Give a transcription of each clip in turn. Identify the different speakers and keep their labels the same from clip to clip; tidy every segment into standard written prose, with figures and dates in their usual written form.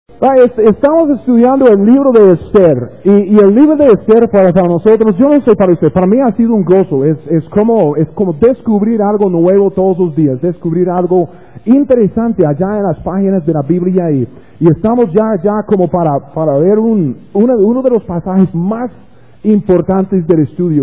Speaker 1: Estamos estudiando el libro de Esther y el libro de Esther para nosotros, yo no sé para usted, para mí ha sido un gozo, es como descubrir algo nuevo todos los días, descubrir algo interesante allá en las páginas de la Biblia y estamos ya como para ver uno de los pasajes más importantes del estudio.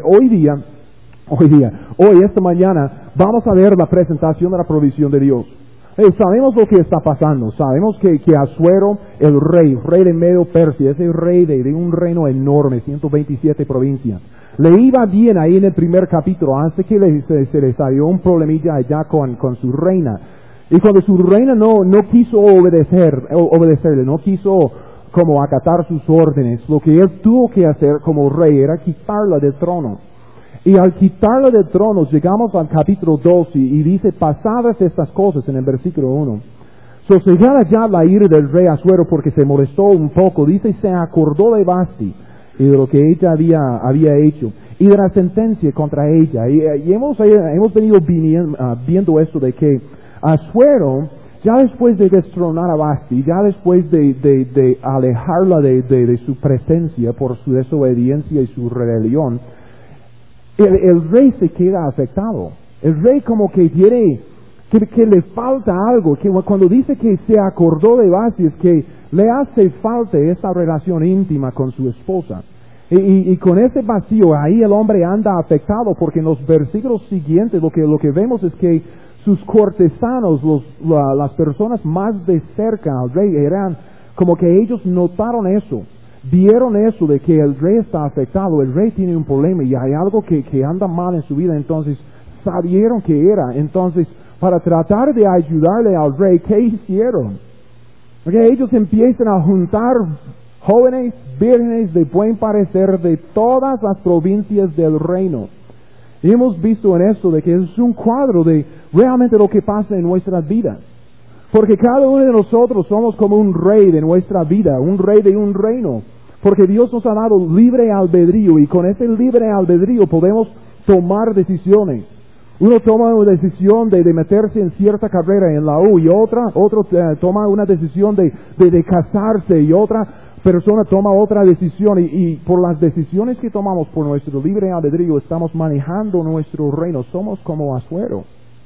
Speaker 1: Esta mañana vamos a ver la presentación de la provisión de Dios. Sabemos lo que está pasando, sabemos que Asuero, el rey de Medo Persia, ese rey de un reino enorme, 127 provincias, le iba bien ahí en el primer capítulo, antes que se le salió un problemilla allá con su reina. Y cuando su reina no quiso obedecerle, no quiso como acatar sus órdenes, lo que él tuvo que hacer como rey era quitarla del trono. Y al quitarla del trono, llegamos al capítulo 2 y dice, pasadas estas cosas en el versículo 1. Sosegada ya la ira del rey Asuero porque se molestó un poco, dice, se acordó de Vasti y de lo que ella había hecho y de la sentencia contra ella. Y hemos venido viendo esto de que Asuero, ya después de destronar a Vasti, ya después de alejarla de su presencia por su desobediencia y su rebelión, el rey se queda afectado. El rey como que quiere, que le falta algo, que cuando dice que se acordó de Vasti es que le hace falta esa relación íntima con su esposa. Y con ese vacío ahí el hombre anda afectado porque en los versículos siguientes lo que vemos es que sus cortesanos, las personas más de cerca al rey, eran como que ellos notaron eso. Vieron eso de que el rey está afectado, el rey tiene un problema y hay algo que anda mal en su vida, entonces sabieron que era. Entonces, para tratar de ayudarle al rey, ¿qué hicieron? Porque ellos empiezan a juntar jóvenes, vírgenes de buen parecer de todas las provincias del reino. Y hemos visto en esto de que es un cuadro de realmente lo que pasa en nuestras vidas. Porque cada uno de nosotros somos como un rey de nuestra vida, un rey de un reino. Porque Dios nos ha dado libre albedrío y con ese libre albedrío podemos tomar decisiones. Uno toma una decisión de meterse en cierta carrera en la U y otro toma una decisión de casarse y otra persona toma otra decisión y por las decisiones que tomamos por nuestro libre albedrío estamos manejando nuestro reino. Somos como Asuero.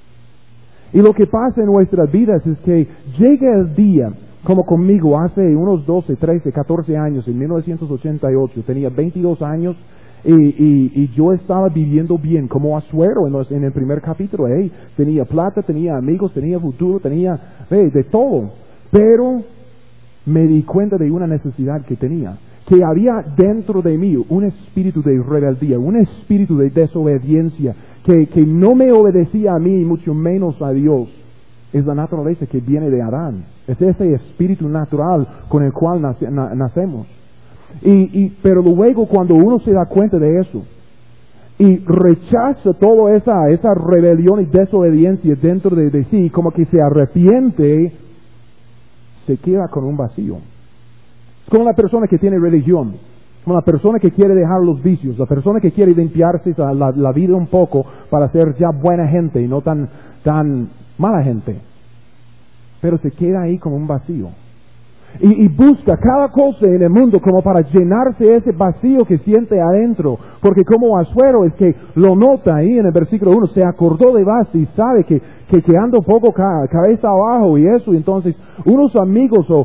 Speaker 1: Y lo que pasa en nuestras vidas es que llega el día, como conmigo, hace unos 12, 13, 14 años, en 1988, tenía 22 años y yo estaba viviendo bien, como Asuero en el primer capítulo. Tenía plata, tenía amigos, tenía futuro, tenía de todo. Pero me di cuenta de una necesidad que tenía, que había dentro de mí un espíritu de rebeldía, un espíritu de desobediencia, que no me obedecía a mí, mucho menos a Dios. Es la naturaleza que viene de Adán. Es ese espíritu natural con el cual nacemos. Pero luego cuando uno se da cuenta de eso y rechaza toda esa rebelión y desobediencia dentro de sí, como que se arrepiente, se queda con un vacío. Es como la persona que tiene religión, como la persona que quiere dejar los vicios, la persona que quiere limpiarse la vida un poco para ser ya buena gente y no tan mala gente. Pero se queda ahí como un vacío. Y busca cada cosa en el mundo como para llenarse ese vacío que siente adentro. Porque como Asuero es que lo nota ahí en el versículo 1, se acordó de Vasti y sabe que anda un poco cabeza abajo y eso. Y entonces unos amigos o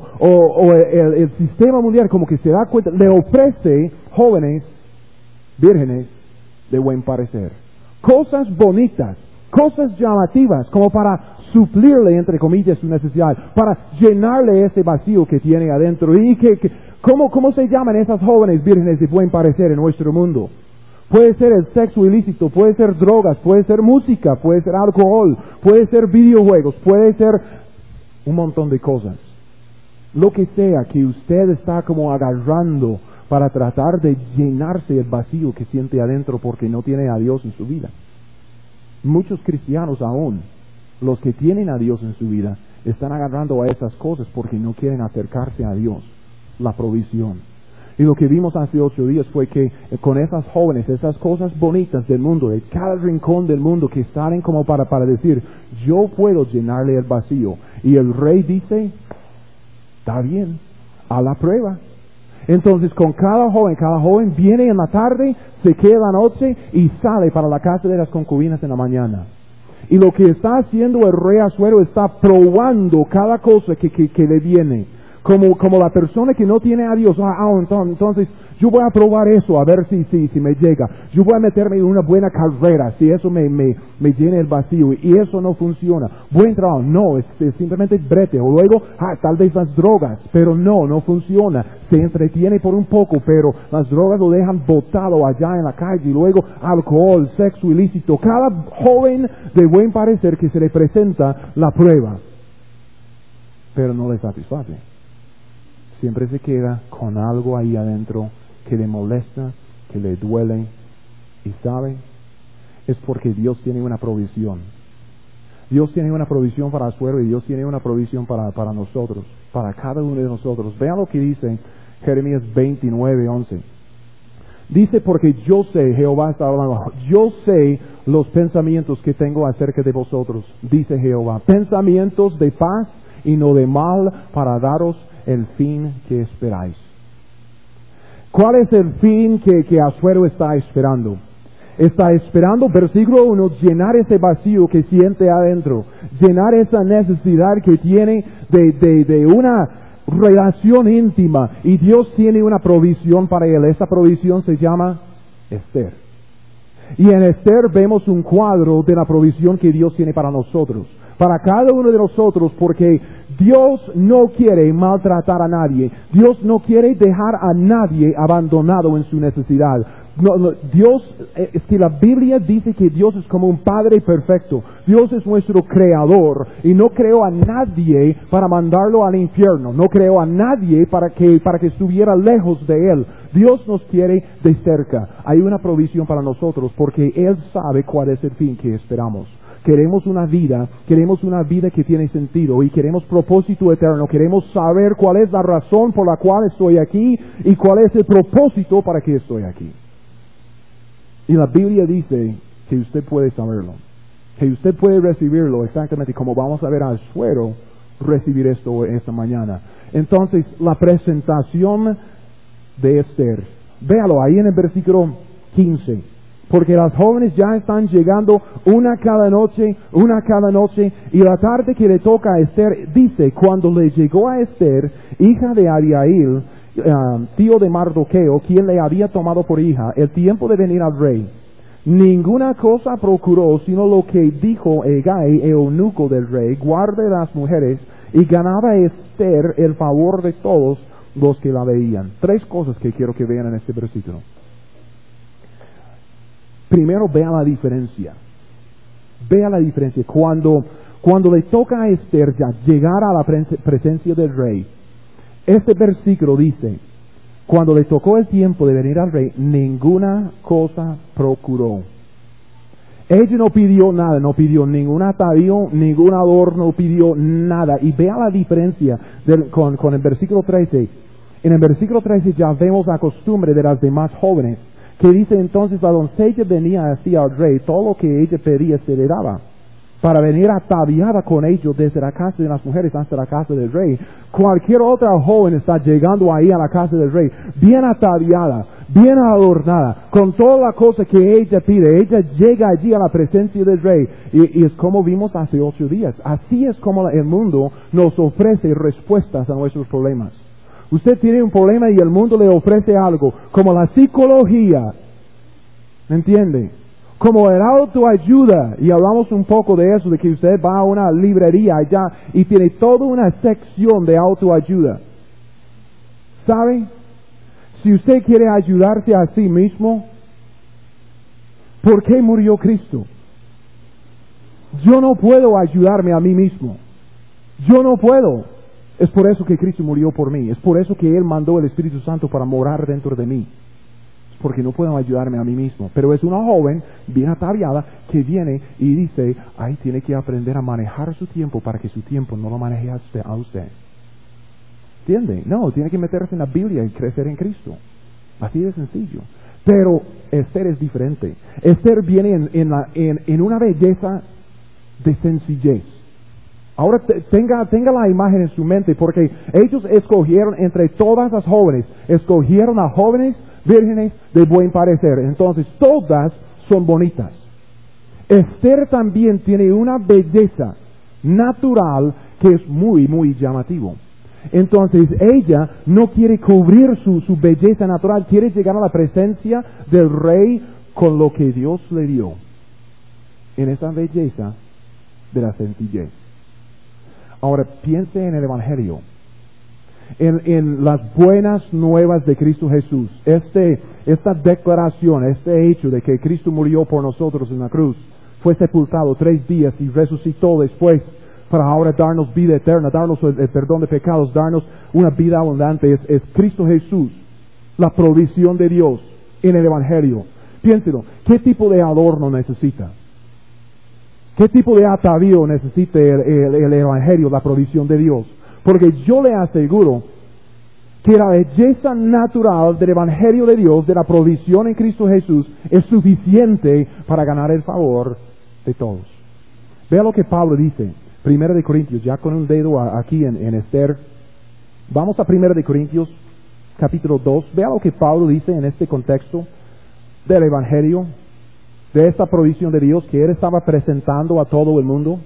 Speaker 1: el sistema mundial como que se da cuenta, le ofrece jóvenes, vírgenes de buen parecer. Cosas bonitas, cosas llamativas como para suplirle, entre comillas, su necesidad, para llenarle ese vacío que tiene adentro. ¿Y cómo se llaman esas jóvenes vírgenes de buen parecer en nuestro mundo? Puede ser el sexo ilícito, puede ser drogas, puede ser música, puede ser alcohol, puede ser videojuegos, puede ser un montón de cosas. Lo que sea que usted está como agarrando para tratar de llenarse el vacío que siente adentro porque no tiene a Dios en su vida. Muchos cristianos aún, los que tienen a Dios en su vida, están agarrando a esas cosas porque no quieren acercarse a Dios, la provisión. Y lo que vimos hace 8 días fue que con esas jóvenes, esas cosas bonitas del mundo, de cada rincón del mundo, que salen como para decir, yo puedo llenarle el vacío. Y el rey dice, Está bien, a la prueba. Entonces con cada joven viene en la tarde, se queda la noche y sale para la casa de las concubinas en la mañana. Y lo que está haciendo el rey Asuero está probando cada cosa que le viene. Como la persona que no tiene a Dios. Entonces yo voy a probar eso a ver si me llega. Yo voy a meterme en una buena carrera, si eso me llena el vacío. Y eso no funciona. Buen trabajo, no, es simplemente brete. O luego, tal vez las drogas, pero no funciona. Se entretiene por un poco, pero las drogas lo dejan botado allá en la calle. Y luego alcohol, sexo ilícito. Cada joven de buen parecer que se le presenta la prueba, pero no le satisface. Siempre se queda con algo ahí adentro que le molesta, que le duele. ¿Y sabe? Es porque Dios tiene una provisión. Dios tiene una provisión para Asuero y Dios tiene una provisión para nosotros, para cada uno de nosotros. Vean lo que dice Jeremías 29:11. Dice, porque yo sé, Jehová está hablando, yo sé los pensamientos que tengo acerca de vosotros, dice Jehová, pensamientos de paz y no de mal, para daros el fin que esperáis. ¿Cuál es el fin que Asuero está esperando? Está esperando, versículo 1, llenar ese vacío que siente adentro, llenar esa necesidad que tiene de una relación íntima, y Dios tiene una provisión para él. Esa provisión se llama Esther. Y en Esther vemos un cuadro de la provisión que Dios tiene para nosotros, para cada uno de nosotros, porque Dios no quiere maltratar a nadie. Dios no quiere dejar a nadie abandonado en su necesidad. Es que la Biblia dice que Dios es como un Padre perfecto. Dios es nuestro creador y no creó a nadie para mandarlo al infierno. No creó a nadie para que estuviera lejos de Él. Dios nos quiere de cerca. Hay una provisión para nosotros porque Él sabe cuál es el fin que esperamos. Queremos una vida que tiene sentido y queremos propósito eterno. Queremos saber cuál es la razón por la cual estoy aquí y cuál es el propósito para que estoy aquí. Y la Biblia dice que usted puede saberlo, que usted puede recibirlo exactamente como vamos a ver a Asuero recibir esto esta mañana. Entonces, la presentación de Esther, véalo ahí en el versículo 15. Porque las jóvenes ya están llegando una cada noche, y la tarde que le toca a Esther, dice, cuando le llegó a Esther, hija de Abihail, tío de Mardoqueo, quien le había tomado por hija, el tiempo de venir al rey. Ninguna cosa procuró, sino lo que dijo Hegai, eunuco del rey, guarde las mujeres, y ganaba Esther el favor de todos los que la veían. 3 cosas que quiero que vean en este versículo. Primero, vea la diferencia. Vea la diferencia. Cuando le toca a Esther ya llegar a la presencia del rey, este versículo dice, cuando le tocó el tiempo de venir al rey, ninguna cosa procuró. Ella no pidió nada, no pidió ningún atavío, ningún adorno, no pidió nada. Y vea la diferencia con el versículo 13. En el versículo 13 ya vemos la costumbre de las demás jóvenes, que dice entonces la doncella venía así al rey, todo lo que ella pedía se le daba, para venir ataviada con ellos desde la casa de las mujeres hasta la casa del rey. Cualquier otra joven está llegando ahí a la casa del rey, bien ataviada, bien adornada, con toda la cosa que ella pide. Ella llega allí a la presencia del rey, y es como vimos hace 8 días. Así es como el mundo nos ofrece respuestas a nuestros problemas. Usted tiene un problema y el mundo le ofrece algo, como la psicología, ¿me entiende? Como el autoayuda, y hablamos un poco de eso, de que usted va a una librería allá y tiene toda una sección de autoayuda. ¿Sabe? Si usted quiere ayudarse a sí mismo, ¿por qué murió Cristo? Yo no puedo ayudarme a mí mismo. Yo no puedo. Es por eso que Cristo murió por mí. Es por eso que Él mandó el Espíritu Santo para morar dentro de mí. Es porque no puedo ayudarme a mí mismo. Pero es una joven bien ataviada que viene y dice, tiene que aprender a manejar su tiempo para que su tiempo no lo maneje a usted. ¿Entiende? No, tiene que meterse en la Biblia y crecer en Cristo. Así de sencillo. Pero Esther es diferente. Esther viene en una belleza de sencillez. Ahora tenga la imagen en su mente, porque ellos escogieron entre todas las jóvenes, escogieron a jóvenes vírgenes de buen parecer. Entonces todas son bonitas. Esther también tiene una belleza natural que es muy, muy llamativo. Entonces ella no quiere cubrir su belleza natural, quiere llegar a la presencia del rey con lo que Dios le dio, en esa belleza de la sencillez. Ahora piense en el Evangelio, en las buenas nuevas de Cristo Jesús, esta declaración, este hecho de que Cristo murió por nosotros en la cruz, fue sepultado 3 días y resucitó después para ahora darnos vida eterna, darnos el perdón de pecados, darnos una vida abundante. Es Cristo Jesús, la provisión de Dios en el Evangelio. Piénselo, ¿qué tipo de adorno necesita? ¿Qué tipo de atavío necesita el Evangelio, la provisión de Dios? Porque yo le aseguro que la belleza natural del Evangelio de Dios, de la provisión en Cristo Jesús, es suficiente para ganar el favor de todos. Vea lo que Pablo dice, 1 Corintios, ya con un dedo aquí en Esther. Vamos a 1 Corintios, capítulo 2. Vea lo que Pablo dice en este contexto del Evangelio, de esta provisión de Dios que él estaba presentando a todo el mundo.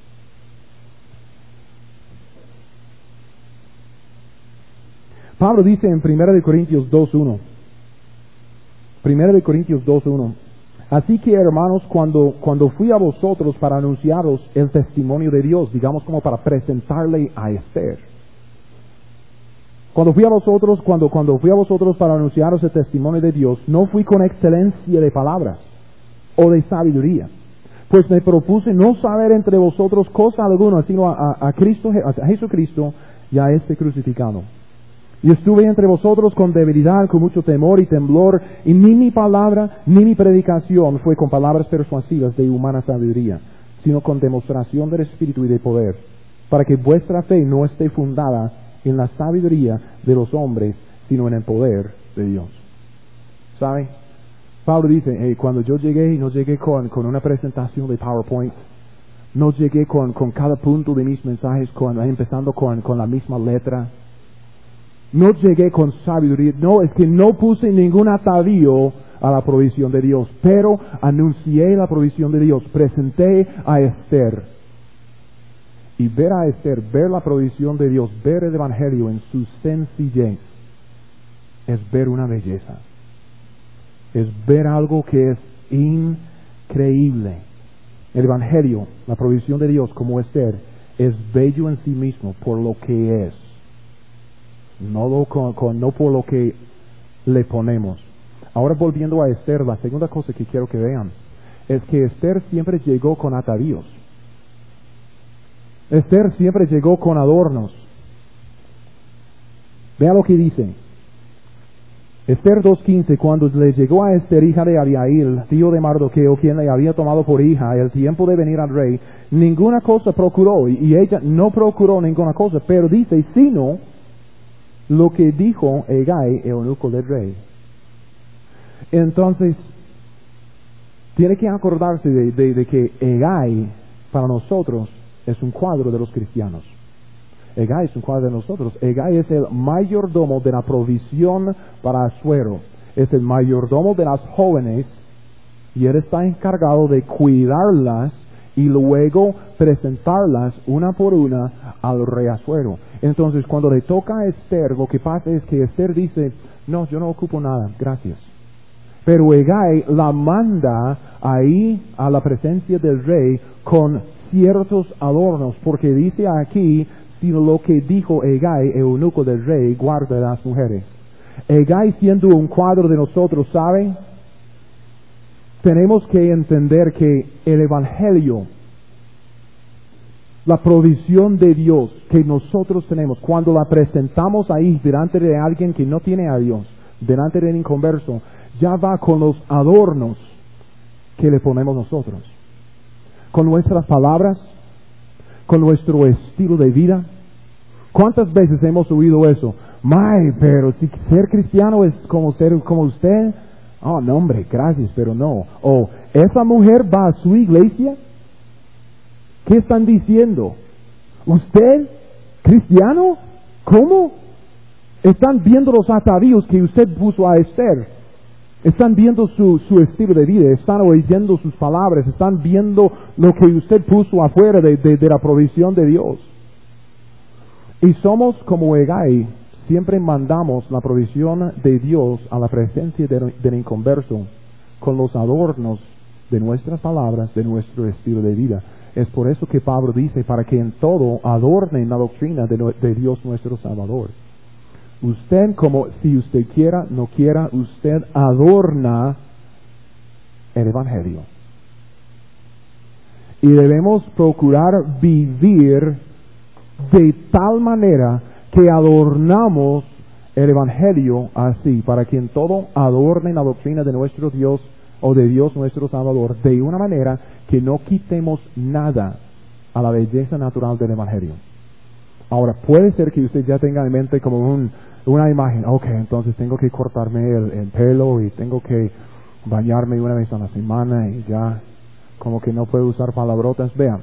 Speaker 1: Pablo dice en 1 Corintios 2.1, 1 Corintios 2.1, así que hermanos, cuando fui a vosotros para anunciaros el testimonio de Dios, digamos como para presentarle a Esther, cuando fui a vosotros para anunciaros el testimonio de Dios, no fui con excelencia de palabras o de sabiduría, pues me propuse no saber entre vosotros cosa alguna, sino a Jesucristo y a este crucificado. Y estuve entre vosotros con debilidad, con mucho temor y temblor, y ni mi palabra ni mi predicación fue con palabras persuasivas de humana sabiduría, sino con demostración del Espíritu y de poder, para que vuestra fe no esté fundada en la sabiduría de los hombres, sino en el poder de Dios. ¿Sabe? Pablo dice, cuando yo llegué, no llegué con una presentación de PowerPoint, no llegué con cada punto de mis mensajes, empezando con la misma letra. No llegué con sabiduría, no, es que no puse ningún atavío a la provisión de Dios, pero anuncié la provisión de Dios, presenté a Esther. Y ver a Esther, ver la provisión de Dios, ver el Evangelio en su sencillez, es ver una belleza, es ver algo que es increíble. El Evangelio, la provisión de Dios como Esther, es bello en sí mismo por lo que es. No por lo que le ponemos. Ahora volviendo a Esther, la segunda cosa que quiero que vean es que Esther siempre llegó con atavíos. Esther siempre llegó con adornos. Vea lo que dice Esther 2.15, cuando le llegó a Esther, hija de Abihail, tío de Mardoqueo, quien le había tomado por hija el tiempo de venir al rey, ninguna cosa procuró, y ella no procuró ninguna cosa, pero dice, sino lo que dijo Hegai, eunuco del rey. Entonces, tiene que acordarse de que Hegai, para nosotros, es un cuadro de los cristianos. Hegai es un cuadro de nosotros. Hegai es el mayordomo de la provisión para Asuero. Es el mayordomo de las jóvenes, y él está encargado de cuidarlas y luego presentarlas una por una al rey Asuero. Entonces, cuando le toca a Esther, lo que pasa es que Esther dice, no, yo no ocupo nada, gracias. Pero Hegai la manda ahí a la presencia del rey con ciertos adornos, porque dice aquí, sino lo que dijo Hegai, eunuco del rey, guarda las mujeres. Hegai, siendo un cuadro de nosotros, ¿sabe? Tenemos que entender que el Evangelio, la provisión de Dios que nosotros tenemos, cuando la presentamos ahí delante de alguien que no tiene a Dios, delante de un inconverso, ya va con los adornos que le ponemos nosotros, con nuestras palabras, con nuestro estilo de vida. ¿Cuántas veces hemos oído eso? Pero si ser cristiano es como ser como usted. Oh, no, hombre, gracias, pero no. ¿Esa mujer va a su iglesia? ¿Qué están diciendo? ¿Usted, cristiano? ¿Cómo? Están viendo los atavíos que usted puso a Esther. Están viendo su estilo de vida, están oyendo sus palabras, están viendo lo que usted puso afuera de la provisión de Dios. Y somos como Hegai, siempre mandamos la provisión de Dios a la presencia del inconverso con los adornos de nuestras palabras, de nuestro estilo de vida. Es por eso que Pablo dice, para que en todo adornen la doctrina de Dios nuestro Salvador. Usted, como si usted quiera, no quiera, usted adorna el Evangelio. Y debemos procurar vivir de tal manera que adornamos el Evangelio así, para que en todo adornen la doctrina de nuestro Dios o de Dios nuestro Salvador, de una manera que no quitemos nada a la belleza natural del Evangelio. Ahora, puede ser que usted ya tenga en mente como una imagen, ok, entonces tengo que cortarme el pelo y tengo que bañarme una vez a la semana y ya como que no puedo usar palabrotas. Vean,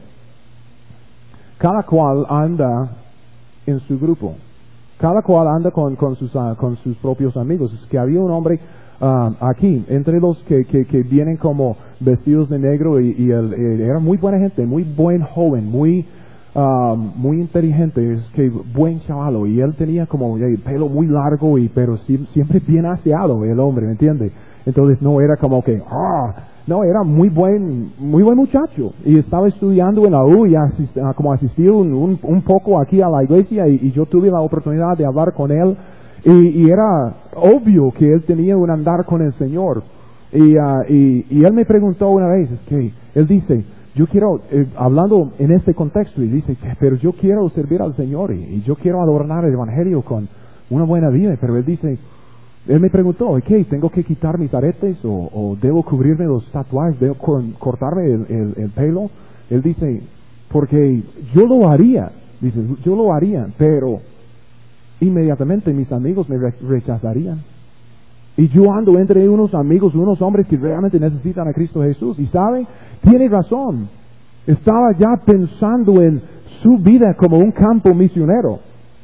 Speaker 1: cada cual anda en su grupo, cada cual anda con sus propios amigos. Es que había un hombre aquí, entre los que vienen como vestidos de negro y era muy buena gente, muy buen joven, muy inteligente, es que buen chavalo, y él tenía como el pelo muy largo pero siempre bien aseado el hombre, ¿me entiende? Entonces no era como que no, era muy buen muchacho, y estaba estudiando en la U y como asistió un poco aquí a la iglesia, y yo tuve la oportunidad de hablar con él, y era obvio que él tenía un andar con el Señor, y él me preguntó una vez, es que él dice, yo quiero, hablando en este contexto, y dice, pero yo quiero servir al Señor y yo quiero adornar el Evangelio con una buena vida. Pero él me preguntó, ¿qué? ¿Tengo que quitar mis aretes o debo cubrirme los tatuajes, debo cortarme el pelo? Él dice, porque yo lo haría, pero inmediatamente mis amigos me rechazarían. Y yo ando entre unos amigos, unos hombres que realmente necesitan a Cristo Jesús. Y saben, tiene razón. Estaba ya pensando en su vida como un campo misionero.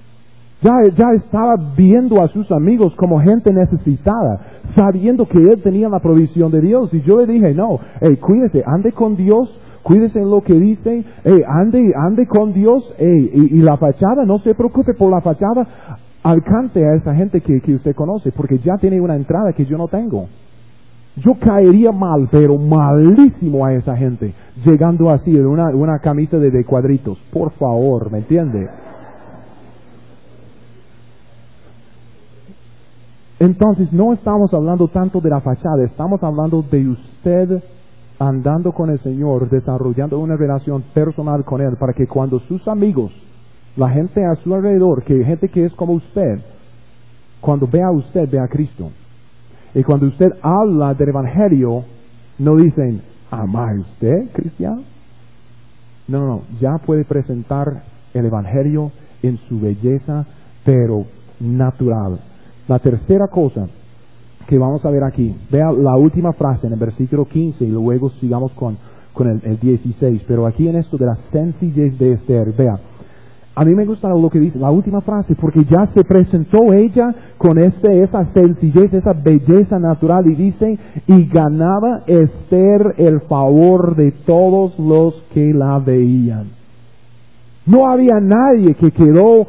Speaker 1: Ya estaba viendo a sus amigos como gente necesitada, sabiendo que él tenía la provisión de Dios. Y yo le dije, no, cuídese, ande con Dios, cuídese en lo que dice, ande con Dios, y la fachada, no se preocupe por la fachada. Alcance a esa gente que usted conoce, porque ya tiene una entrada que yo no tengo. Yo caería mal, pero malísimo a esa gente, llegando así en una camisa de cuadritos. Por favor, ¿me entiende? Entonces no estamos hablando tanto de la fachada, estamos hablando de usted andando con el Señor, desarrollando una relación personal con Él, para que cuando sus amigos, la gente a su alrededor, gente que es como usted, cuando vea a usted, vea a Cristo. Y cuando usted habla del Evangelio, no dicen, ¿ama usted, cristiano? No, ya puede presentar el Evangelio en su belleza, pero natural. La tercera cosa que vamos a ver aquí, vea la última frase en el versículo 15 y luego sigamos con el 16, pero aquí en esto de la sencillez de Esther, vea. A mí me gusta lo que dice la última frase, porque ya se presentó ella con esa sencillez, esa belleza natural, y dice, y ganaba Esther el favor de todos los que la veían. No había nadie que quedó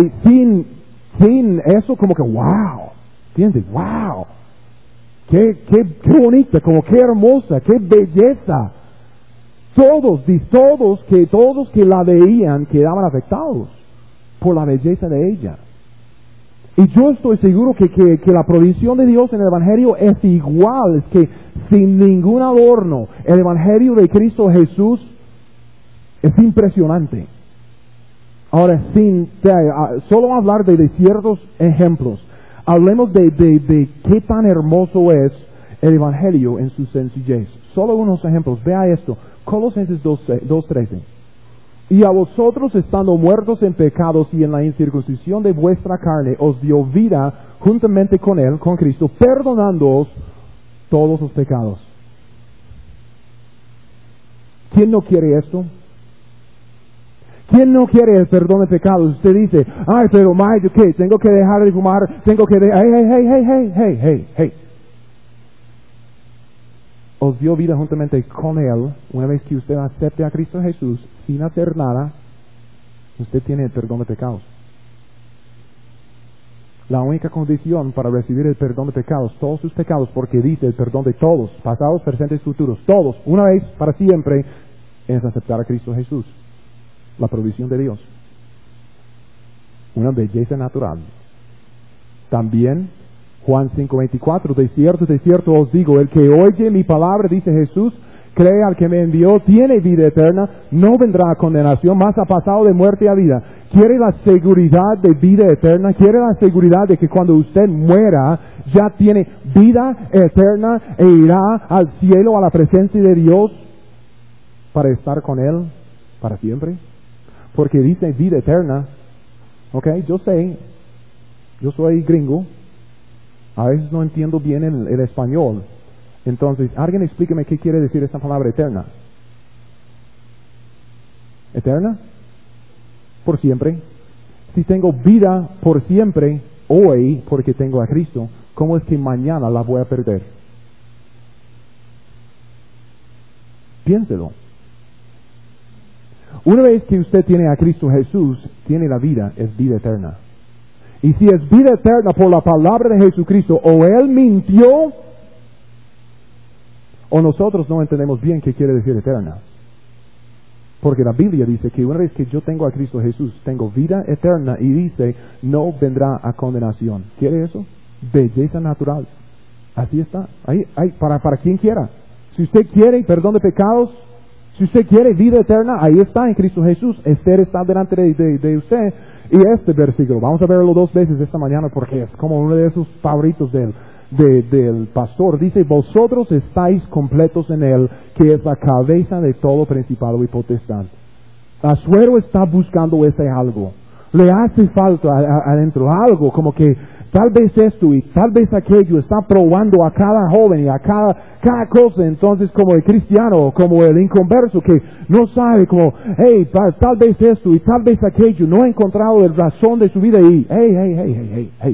Speaker 1: sin eso, como que wow, ¿entiendes? Wow, qué bonita, como qué hermosa, qué belleza. Todos que la veían quedaban afectados por la belleza de ella. Y yo estoy seguro que la provisión de Dios en el Evangelio es igual, es que sin ningún adorno, el Evangelio de Cristo Jesús es impresionante. Ahora, solo hablar de ciertos ejemplos, hablemos de qué tan hermoso es el Evangelio en su sencillez. Solo unos ejemplos, vea esto. Colosenses 2:13. Y a vosotros, estando muertos en pecados y en la incircuncisión de vuestra carne, os dio vida juntamente con Él, con Cristo, perdonándoos todos los pecados. ¿Quién no quiere esto? ¿Quién no quiere el perdón de pecados? Usted dice, ay, pero Mike, ¿qué? Tengo que dejar de fumar, tengo que dejar... Hey. Os dio vida juntamente con Él. Una vez que usted acepte a Cristo Jesús sin hacer nada, usted tiene el perdón de pecados. La única condición para recibir el perdón de pecados, todos sus pecados, porque dice el perdón de todos, pasados, presentes, futuros, todos, una vez, para siempre, es aceptar a Cristo Jesús. La provisión de Dios. Una belleza natural. También, Juan 5:24, de cierto os digo, el que oye mi palabra, dice Jesús, cree al que me envió, tiene vida eterna, no vendrá a condenación, mas ha pasado de muerte a vida. ¿Quiere la seguridad de vida eterna? ¿Quiere la seguridad de que cuando usted muera, ya tiene vida eterna e irá al cielo, a la presencia de Dios, para estar con Él para siempre? Porque dice vida eterna. Ok, yo sé, yo soy gringo, a veces no entiendo bien el español. Entonces, alguien explíqueme qué quiere decir esta palabra eterna. ¿Eterna? Por siempre. Si tengo vida por siempre, hoy, porque tengo a Cristo, ¿cómo es que mañana la voy a perder? Piénselo. Una vez que usted tiene a Cristo Jesús, tiene la vida, es vida eterna. Y si es vida eterna por la palabra de Jesucristo, o Él mintió, o nosotros no entendemos bien qué quiere decir eterna. Porque la Biblia dice que una vez que yo tengo a Cristo Jesús, tengo vida eterna, y dice, no vendrá a condenación. ¿Quiere eso? Belleza natural. Así está. Ahí, para quien quiera. Si usted quiere perdón de pecados, si usted quiere vida eterna, ahí está en Cristo Jesús. Esther está delante de usted. Y este versículo, vamos a verlo 2 veces esta mañana porque es como uno de esos favoritos del pastor. Dice, vosotros estáis completos en Él, que es la cabeza de todo principado y potestad. Asuero está buscando ese algo. Le hace falta adentro algo, como que tal vez esto y tal vez aquello. Está probando a cada joven y a cada cosa. Entonces, como el cristiano, como el inconverso que no sabe, como, hey, tal vez esto y tal vez aquello, no ha encontrado la razón de su vida y, hey.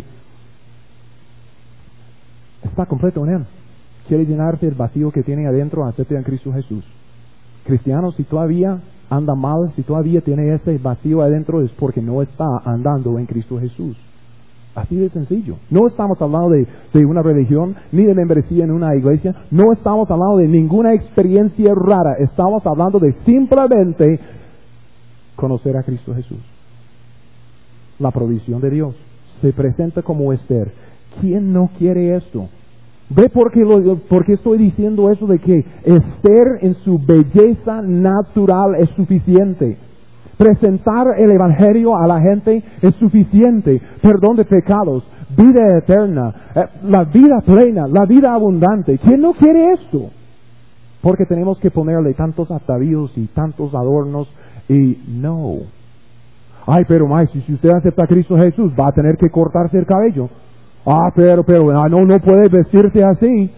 Speaker 1: Está completo en Él. Quiere llenarse el vacío que tiene adentro, acepte en Cristo Jesús. Cristiano, si todavía anda mal, si todavía tiene ese vacío adentro, es porque no está andando en Cristo Jesús. Así de sencillo. No estamos hablando de una religión, ni de membresía en una iglesia. No estamos hablando de ninguna experiencia rara. Estamos hablando de simplemente conocer a Cristo Jesús. La provisión de Dios se presenta como Esther. ¿Quién no quiere esto? ¿Ve por qué estoy diciendo eso de que Esther en su belleza natural es suficiente? Presentar el Evangelio a la gente es suficiente. Perdón de pecados, vida eterna, la vida plena, la vida abundante. ¿Quién no quiere esto? Porque tenemos que ponerle tantos atavíos y tantos adornos y no. Ay, pero Mike, si usted acepta a Cristo Jesús, va a tener que cortarse el cabello. Pero, no puede vestirse así.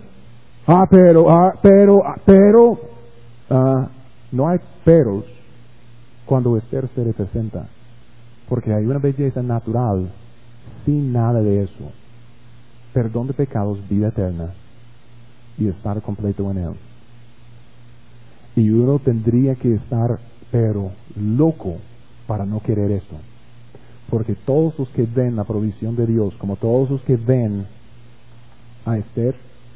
Speaker 1: No hay peros cuando Esther se representa. Porque hay una belleza natural sin nada de eso. Perdón de pecados, vida eterna y estar completo en Él. Y uno tendría que estar, pero loco para no querer esto. Porque todos los que ven la provisión de Dios, como todos los que ven a Esther,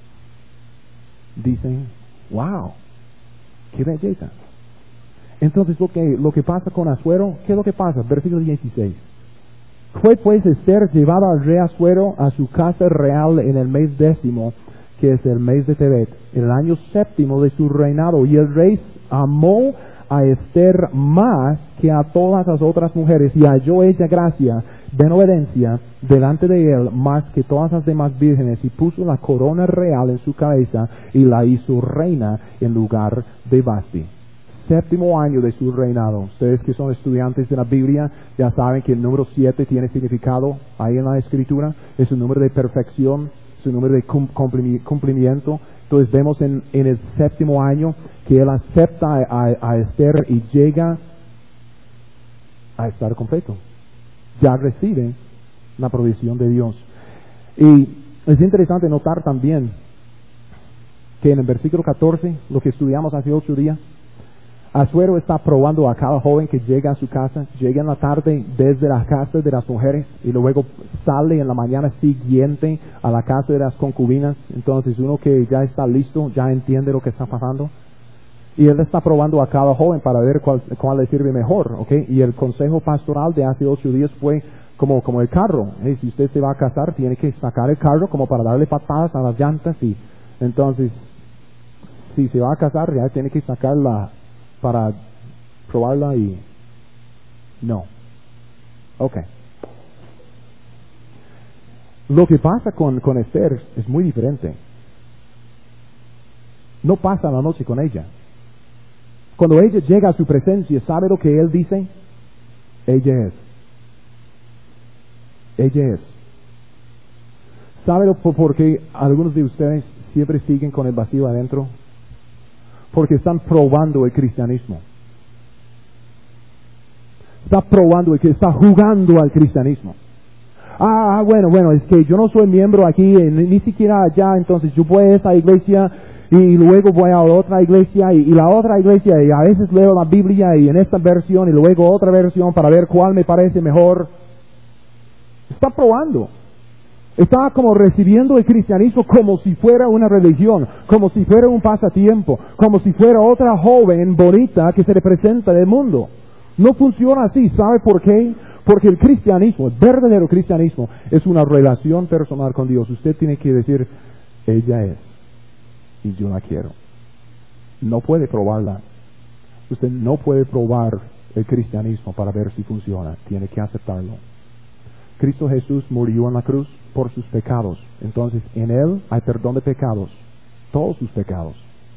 Speaker 1: dicen, wow, qué belleza. Entonces lo que pasa con Asuero, ¿qué es lo que pasa? Versículo 16. Fue pues Esther llevada al rey Asuero a su casa real en el mes 10º, que es el mes de Tebet, en el año 7º de su reinado, y el rey amó a Esther más que a todas las otras mujeres, y halló ella gracia, benevolencia delante de él más que todas las demás vírgenes, y puso la corona real en su cabeza y la hizo reina en lugar de Vasti. 7º año de su reinado. Ustedes que son estudiantes de la Biblia ya saben que el número 7 tiene significado ahí en la Escritura. Es un número de perfección, es un número de cumplimiento. Entonces vemos en el 7º año que él acepta a Esther y llega a estar completo. Ya recibe la provisión de Dios. Y es interesante notar también que en el versículo 14, lo que estudiamos hace 8 días, Asuero está probando a cada joven que llega a su casa, llega en la tarde desde la casa de las mujeres y luego sale en la mañana siguiente a la casa de las concubinas. Entonces uno que ya está listo, ya entiende lo que está pasando. Y él está probando a cada joven para ver cuál le sirve mejor, ¿ok? Y el consejo pastoral de hace 8 días fue como el carro. Si usted se va a casar, tiene que sacar el carro como para darle patadas a las llantas. Y entonces, si se va a casar, ya tiene que sacarla para probarla y... No. Ok. Lo que pasa con Esther es muy diferente. No pasa la noche con ella. Cuando ella llega a su presencia, ¿sabe lo que él dice? Ella es. Ella es. ¿Sabe por qué algunos de ustedes siempre siguen con el vacío adentro? Porque están probando el cristianismo. Está probando, está jugando al cristianismo. Bueno, es que yo no soy miembro aquí, ni siquiera allá, entonces yo voy a esa iglesia y luego voy a otra iglesia y la otra iglesia y a veces leo la Biblia y en esta versión y luego otra versión para ver cuál me parece mejor. Está probando. Está como recibiendo el cristianismo como si fuera una religión, como si fuera un pasatiempo, como si fuera otra joven bonita que se representa del mundo. No funciona así. ¿Sabe por qué? Porque el cristianismo, el verdadero cristianismo, es una relación personal con Dios. Usted tiene que decir, ella es, y yo la quiero. No puede probarla. Usted no puede probar el cristianismo para ver si funciona. Tiene que aceptarlo. Cristo Jesús murió en la cruz por sus pecados. Entonces, en Él hay perdón de pecados. Todos sus pecados.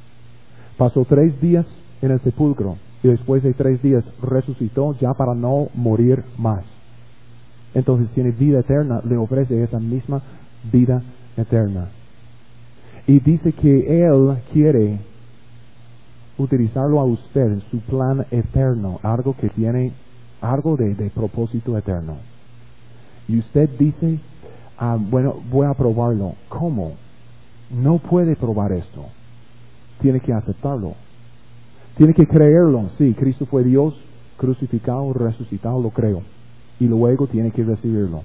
Speaker 1: Pasó 3 días en el sepulcro. Y después de 3 días resucitó ya para no morir más. Entonces tiene vida eterna, le ofrece esa misma vida eterna. Y dice que Él quiere utilizarlo a usted en su plan eterno, algo que tiene algo de propósito eterno. Y usted dice, bueno, voy a probarlo. ¿Cómo? No puede probar esto. Tiene que aceptarlo. Tiene que creerlo. Sí, Cristo fue Dios, crucificado, resucitado, lo creo. Y luego tiene que recibirlo.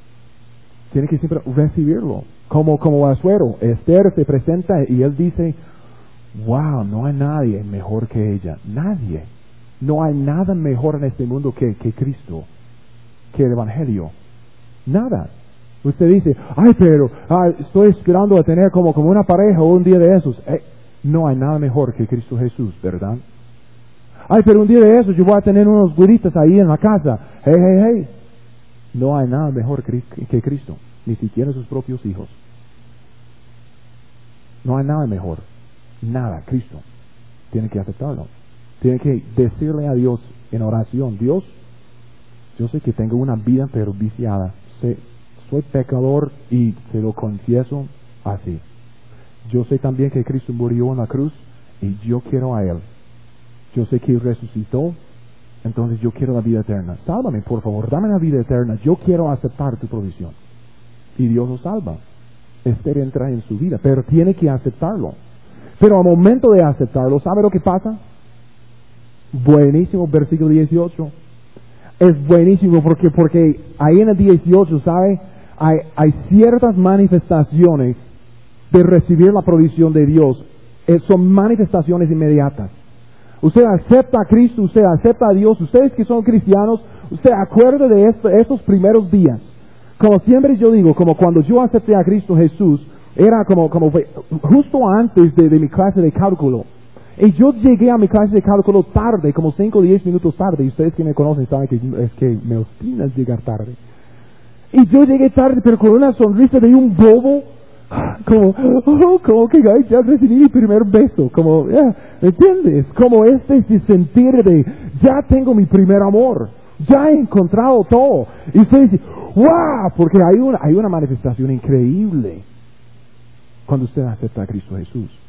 Speaker 1: Tiene que siempre recibirlo. Como Asuero, Esther se presenta y él dice, wow, no hay nadie mejor que ella. Nadie. No hay nada mejor en este mundo que Cristo, que el Evangelio. Nada. Usted dice, pero estoy esperando a tener como una pareja o un día de esos. No hay nada mejor que Cristo Jesús, ¿verdad? Pero un día de esos yo voy a tener unos güeritas ahí en la casa. Hey. No hay nada mejor que Cristo, ni siquiera sus propios hijos. No hay nada mejor. Nada, Cristo. Tiene que aceptarlo. Tiene que decirle a Dios en oración, Dios, yo sé que tengo una vida pero viciada. Soy pecador y se lo confieso así. Yo sé también que Cristo murió en la cruz y yo quiero a Él. Yo sé que Él resucitó, entonces yo quiero la vida eterna. Sálvame, por favor, dame la vida eterna. Yo quiero aceptar tu provisión. Y Dios lo salva. Esther entra en su vida, pero tiene que aceptarlo. Pero al momento de aceptarlo, ¿sabe lo que pasa? Buenísimo, versículo 18. Es buenísimo porque ahí en el 18, ¿sabe? Hay ciertas manifestaciones de recibir la provisión de Dios. Son manifestaciones inmediatas. Usted acepta a Cristo, usted acepta a Dios. Ustedes que son cristianos, usted acuerde de estos primeros días. Como siempre yo digo, como cuando yo acepté a Cristo Jesús, era como justo antes de mi clase de cálculo. Y yo llegué a mi clase de cálculo tarde, como 5 o 10 minutos tarde. Y ustedes que me conocen saben que es que me obstinas llegar tarde. Y yo llegué tarde, pero con una sonrisa de un bobo. Como que ya recibí mi primer beso. ¿Me entiendes? Como sentir de, ya tengo mi primer amor. Ya he encontrado todo. Y usted dice, wow, porque hay una manifestación increíble cuando usted acepta a Cristo Jesús.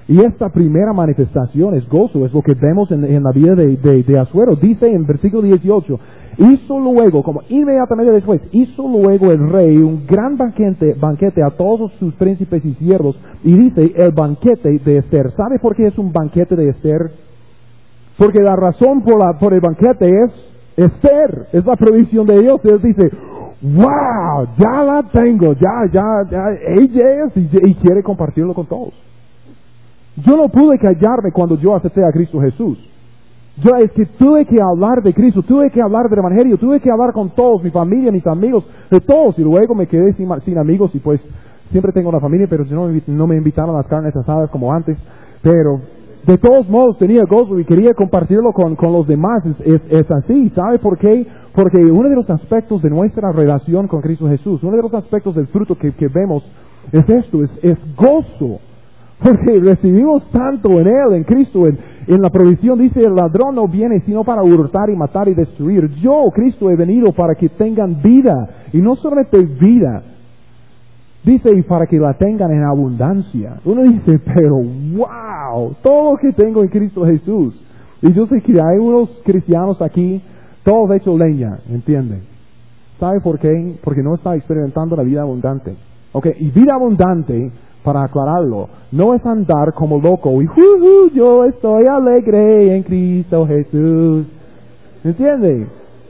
Speaker 1: Y esta primera manifestación es gozo, es lo que vemos en la vida de Asuero. Dice en versículo 18, hizo luego, como inmediatamente después, hizo luego el rey un gran banquete a todos sus príncipes y siervos. Y dice, el banquete de Esther. ¿Sabe por qué es un banquete de Esther? Porque la razón por el banquete es Esther, es la provisión de Dios. Él dice, wow, ya la tengo, ya, ella es, y quiere compartirlo con todos. Yo no pude callarme cuando yo acepté a Cristo Jesús. Es que tuve que hablar de Cristo, tuve que hablar del Evangelio, tuve que hablar con todos, mi familia, mis amigos, de todos, y luego me quedé sin amigos, y pues siempre tengo una familia, pero no me invitaron a las carnes asadas como antes, pero de todos modos tenía gozo y quería compartirlo con los demás. Es así, ¿sabe por qué? Porque uno de los aspectos de nuestra relación con Cristo Jesús, uno de los aspectos del fruto que vemos es esto, es gozo. Porque recibimos tanto en Él, en Cristo, en la provisión. Dice, el ladrón no viene sino para hurtar y matar y destruir. Yo, Cristo, he venido para que tengan vida, y no solamente vida. Dice, y para que la tengan en abundancia. Uno dice, pero wow, todo lo que tengo en Cristo Jesús. Y yo sé que hay unos cristianos aquí, todos hechos leña, ¿entienden? ¿Sabe por qué? Porque no está experimentando la vida abundante. Okay, y vida abundante, para aclararlo, no es andar como loco y yo estoy alegre en Cristo Jesús. ¿Entiende?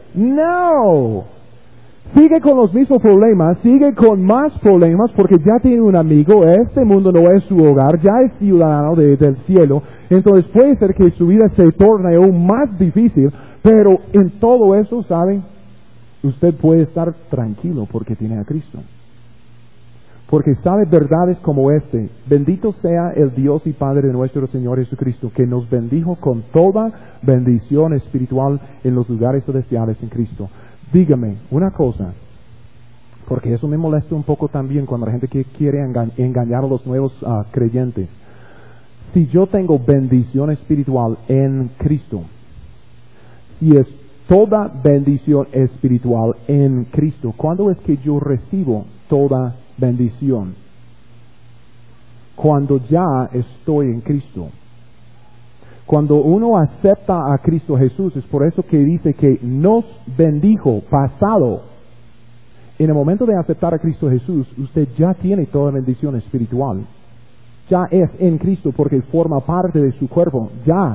Speaker 1: No. Sigue con los mismos problemas, sigue con más problemas porque ya tiene un amigo, este mundo no es su hogar, ya es ciudadano del cielo, entonces puede ser que su vida se torne aún más difícil, pero en todo eso, ¿saben? Usted puede estar tranquilo porque tiene a Cristo. Porque sabe verdades como este. Bendito sea el Dios y Padre de nuestro Señor Jesucristo, que nos bendijo con toda bendición espiritual en los lugares celestiales en Cristo. Dígame una cosa, porque eso me molesta un poco también cuando la gente quiere engañar a los nuevos creyentes. Si yo tengo bendición espiritual en Cristo, si es toda bendición espiritual en Cristo, ¿cuándo es que yo recibo toda bendición? Cuando ya estoy en Cristo. Cuando uno acepta a Cristo Jesús, es por eso que dice que nos bendijo, pasado. En el momento de aceptar a Cristo Jesús, usted ya tiene toda bendición espiritual. Ya es en Cristo porque forma parte de su cuerpo. Ya.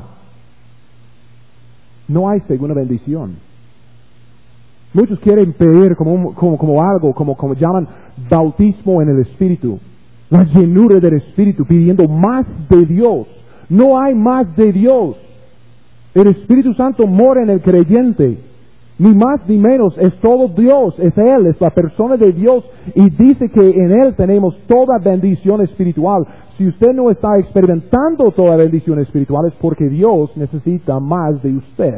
Speaker 1: No hay segunda bendición. Muchos quieren pedir como algo, como llaman bautismo en el Espíritu. La llenura del Espíritu, pidiendo más de Dios. No hay más de Dios. El Espíritu Santo mora en el creyente. Ni más ni menos, es todo Dios, es Él, es la persona de Dios. Y dice que en Él tenemos toda bendición espiritual. Si usted no está experimentando toda bendición espiritual, es porque Dios necesita más de usted.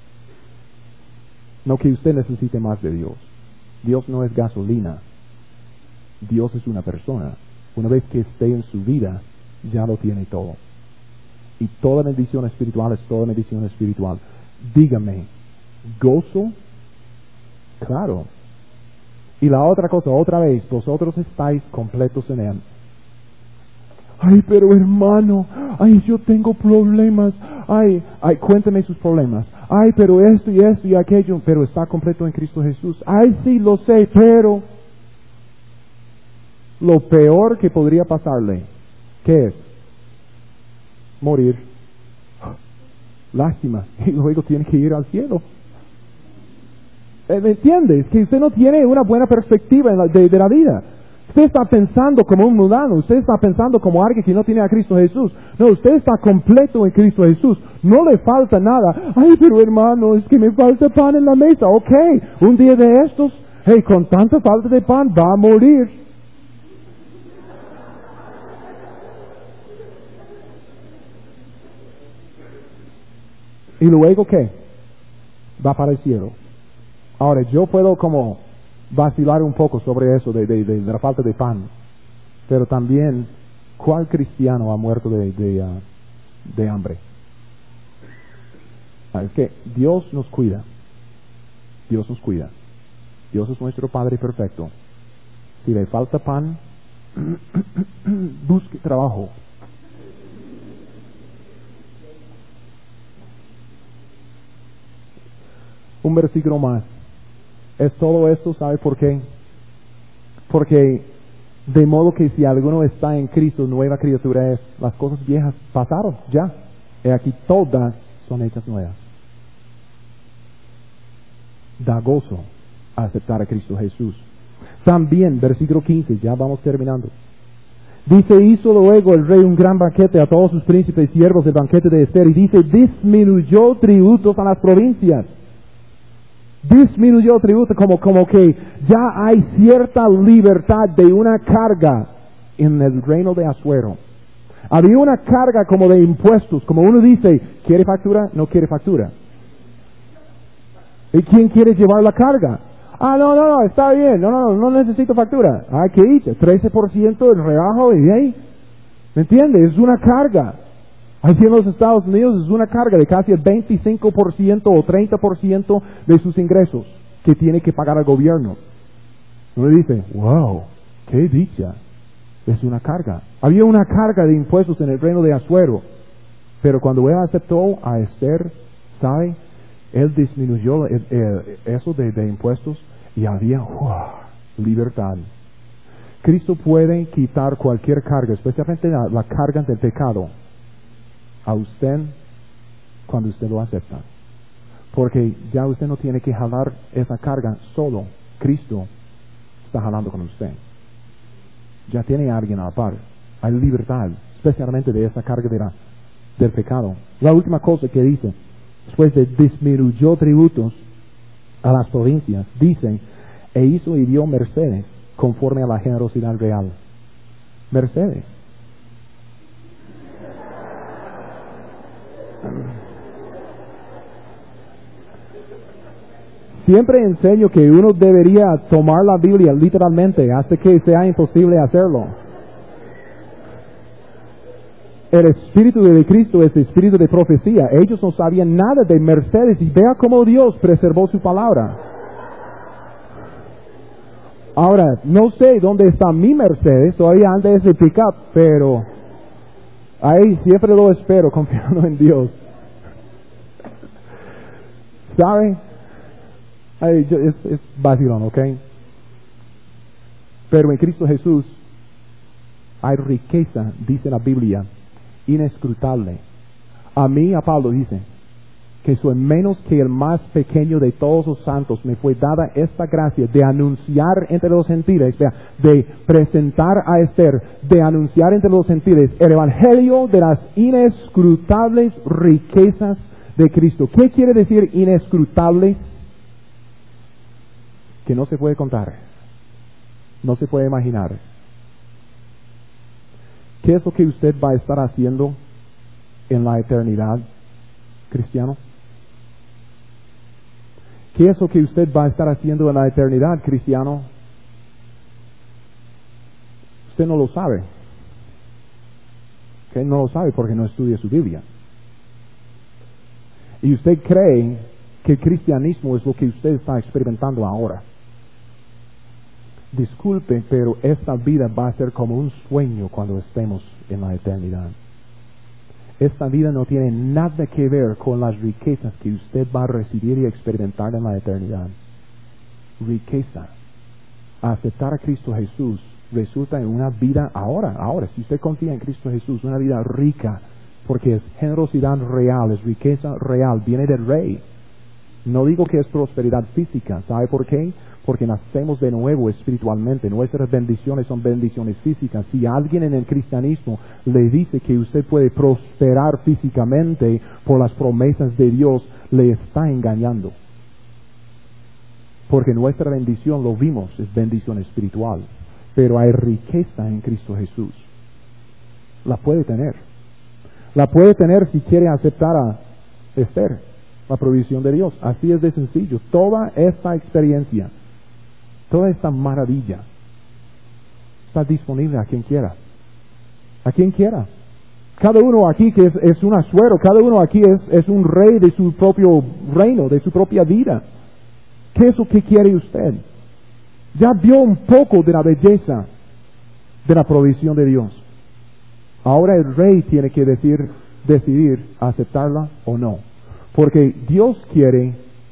Speaker 1: No que usted necesite más de Dios. Dios no es gasolina. Dios es una persona. Una vez que esté en su vida, ya lo tiene todo. Y toda bendición espiritual es toda bendición espiritual. Dígame, ¿gozo? Claro. Y la otra cosa, otra vez, vosotros estáis completos en Él. Ay, pero hermano, ay, yo tengo problemas. Ay, cuénteme sus problemas. Ay, pero esto y aquello, pero está completo en Cristo Jesús. Ay, sí, lo sé, pero lo peor que podría pasarle, ¿qué es? Morir. Lástima. Y luego tiene que ir al cielo. ¿Me entiendes? Que usted no tiene una buena perspectiva de la vida. Usted está pensando como un mundano, usted está pensando como alguien que no tiene a Cristo Jesús. No, usted está completo en Cristo Jesús. No le falta nada. Ay, pero hermano, es que me falta pan en la mesa. Ok, un día de estos, hey, con tanta falta de pan va a morir. ¿Y luego qué? Va para el cielo. Ahora, yo puedo como vacilar un poco sobre eso de la falta de pan. Pero también, ¿cuál cristiano ha muerto de hambre? Es que Dios nos cuida. Dios nos cuida. Dios es nuestro Padre perfecto. Si le falta pan, busque trabajo. Un versículo más. Es todo esto, ¿sabe por qué? Porque de modo que si alguno está en Cristo, nueva criatura es. Las cosas viejas pasaron, ya. Y aquí todas son hechas nuevas. Da gozo aceptar a Cristo Jesús. También, versículo 15, ya vamos terminando. Dice, hizo luego el rey un gran banquete a todos sus príncipes y siervos, el banquete de Esther, y dice, disminuyó tributos a las provincias. Disminuyó tributos, como que ya hay cierta libertad de una carga en el reino de Asuero. Había una carga como de impuestos, como uno dice, ¿quiere factura? No quiere factura. ¿Y quién quiere llevar la carga? No, está bien, no necesito factura. ¿Qué hice? 13% del rebajo y ahí. ¿Me entiende? Es una carga. Aquí en los Estados Unidos es una carga de casi el 25% o 30% de sus ingresos que tiene que pagar al gobierno. Uno dice, wow, qué dicha. Es una carga. Había una carga de impuestos en el reino de Asuero. Pero cuando él aceptó a Esther, ¿sabe? Él disminuyó eso de impuestos y había libertad. Cristo puede quitar cualquier carga, especialmente la carga del pecado, a usted cuando usted lo acepta. Porque ya usted no tiene que jalar esa carga solo. Cristo está jalando con usted. Ya tiene a alguien a la par. Hay libertad, especialmente de esa carga del pecado. La última cosa que dice, después de disminuyó tributos a las provincias, dice, e hizo y dio mercedes conforme a la generosidad real. Mercedes. Siempre enseño que uno debería tomar la Biblia literalmente hasta que sea imposible hacerlo. El espíritu de Cristo es el espíritu de profecía. Ellos no sabían nada de mercedes y vea cómo Dios preservó su palabra. Ahora, no sé dónde está mi Mercedes, todavía anda ese pick-up, pero ahí siempre lo espero confiando en Dios. ¿Sabe? Es vacilón, ¿ok? Pero en Cristo Jesús hay riqueza, dice la Biblia, inescrutable. A mí, a Pablo dice, que soy menos que el más pequeño de todos los santos, me fue dada esta gracia de anunciar entre los gentiles, de presentar a Esther, de anunciar entre los gentiles el evangelio de las inescrutables riquezas de Cristo. ¿Qué quiere decir inescrutables? Que no se puede contar, no se puede imaginar. ¿Qué es lo que usted va a estar haciendo en la eternidad, cristiano? ¿Qué es lo que usted va a estar haciendo en la eternidad, cristiano? Usted no lo sabe. ¿Okay? No lo sabe porque no estudia su Biblia. Y usted cree que el cristianismo es lo que usted está experimentando ahora. Disculpe, pero esta vida va a ser como un sueño cuando estemos en la eternidad. Esta vida no tiene nada que ver con las riquezas que usted va a recibir y experimentar en la eternidad. Riqueza. Aceptar a Cristo Jesús resulta en una vida ahora, si usted confía en Cristo Jesús, una vida rica, porque es generosidad real, es riqueza real, viene del Rey. No digo que es prosperidad física, ¿sabe por qué? Porque nacemos de nuevo espiritualmente, nuestras bendiciones son bendiciones físicas. Si alguien en el cristianismo le dice que usted puede prosperar físicamente por las promesas de Dios, le está engañando. Porque nuestra bendición, lo vimos, es bendición espiritual. Pero hay riqueza en Cristo Jesús. La puede tener. La puede tener si quiere aceptar a Esther, la provisión de Dios. Así es de sencillo. Toda esta experiencia, toda esta maravilla está disponible a quien quiera. A quien quiera. Cada uno aquí que es un Asuero, cada uno aquí es un rey de su propio reino, de su propia vida. ¿Qué es lo que quiere usted? Ya vio un poco de la belleza de la provisión de Dios. Ahora el rey tiene que decidir aceptarla o no. Porque Dios quiere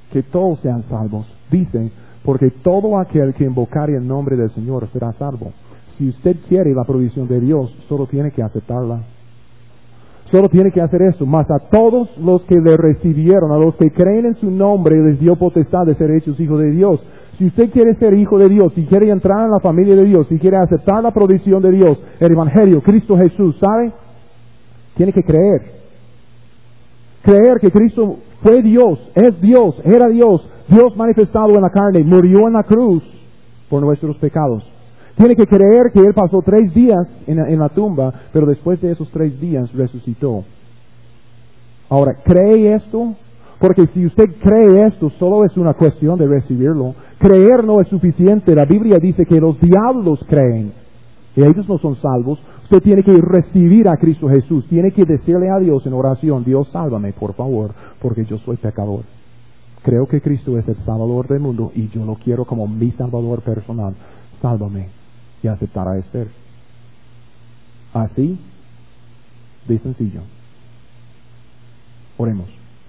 Speaker 1: que todos sean salvos. Dice, porque todo aquel que invocare el nombre del Señor será salvo. Si usted quiere la provisión de Dios, solo tiene que aceptarla. Solo tiene que hacer eso. Mas a todos los que le recibieron, a los que creen en su nombre, les dio potestad de ser hechos hijos de Dios. Si usted quiere ser hijo de Dios, si quiere entrar en la familia de Dios, si quiere aceptar la provisión de Dios, el Evangelio, Cristo Jesús, ¿sabe? Tiene que creer. Creer que Cristo fue Dios, es Dios, era Dios, Dios manifestado en la carne, murió en la cruz por nuestros pecados. Tiene que creer que Él pasó 3 días en la tumba, pero después de esos 3 días resucitó. Ahora, ¿cree esto? Porque si usted cree esto, solo es una cuestión de recibirlo. Creer no es suficiente. La Biblia dice que los diablos creen y ellos no son salvos. Usted tiene que recibir a Cristo Jesús. Tiene que decirle a Dios en oración, Dios, sálvame, por favor, porque yo soy pecador. Creo que Cristo es el Salvador del mundo y yo lo quiero como mi Salvador personal. Sálvame. Y aceptar a Esther. Así de sencillo.